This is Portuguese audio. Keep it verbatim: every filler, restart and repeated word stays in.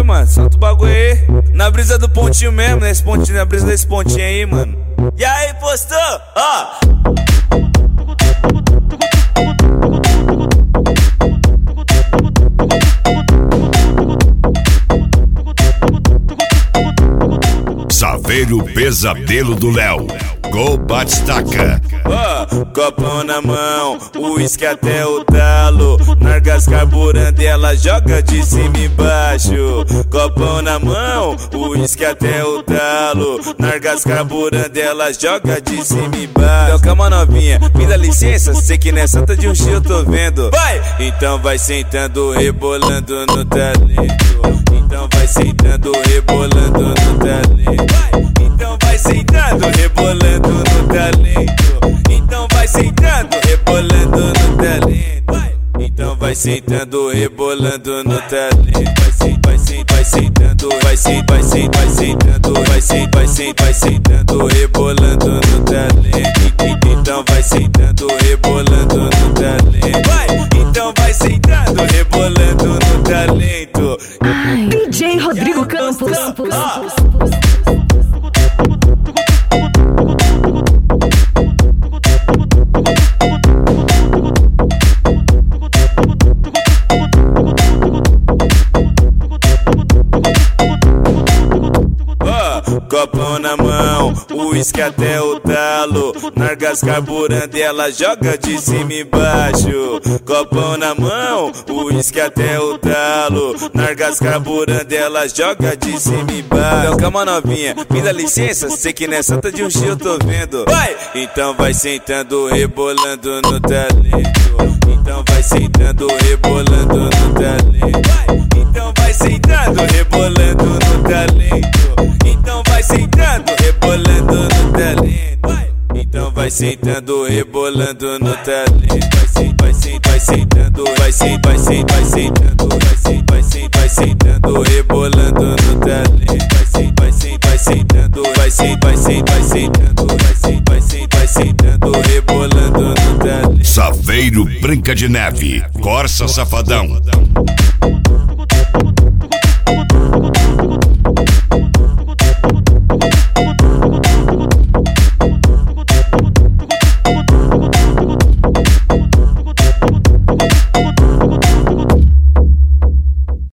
aí, mano, solta o bagulho aí. Na brisa do pontinho mesmo, nesse pontinho, na brisa desse pontinho aí, mano. E aí, postou? Ó. Saveiro Pesadelo do Léo, Gol Batistaca. Oh, copão na mão, uísque até o talo. Nargas carburando, ela joga de cima e embaixo. Copão na mão, uísque até o talo. Nargas carburando, ela joga de cima e embaixo. Então calma novinha, me dá licença, sei que nessa tá de um eu tô vendo. Vai! Então vai sentando, rebolando no talento. Então vai sentando, rebolando no talento. Então vai sentando, rebolando no talento. Então vai sentando, rebolando no talento. Então vai sentando, rebolando no talento. Vai sentando, vai sentando, vai sentando, vai sentando, vai sentando, vai sentando, vai sentando, vai sentando, rebolando no talento. Então vai sentando, rebolando no talento. Vai, então vai sentando, rebolando no talento. D J Rodrigo Campos. Campos. Copão na mão, uísque até o talo. Nargas carburando, ela joga de cima e embaixo. Copão na mão, uísque até o talo. Nargas carburando, ela joga de cima e embaixo. Então calma novinha, me dá licença, sei que nessa tá de um eu tô vendo. Vai! Então vai sentando, rebolando no talento. Então vai sentando, rebolando no talento. Vai! Então vai sentando, rebolando no talento. Então vai sentando, rebolando no talento. Então vai sentando, rebolando no talento. Vai sentando, vai sentando, vai sentando, vai sentando, vai sentando, vai sentando, vai sentando, vai sentando, rebolando no talento. Vai sentando, vai sentando, vai sentando, vai sentando, vai sentando, vai sentando, vai sentando, vai sentando, rebolando no talento. Saveiro Branca de Neve, Corsa Safadão.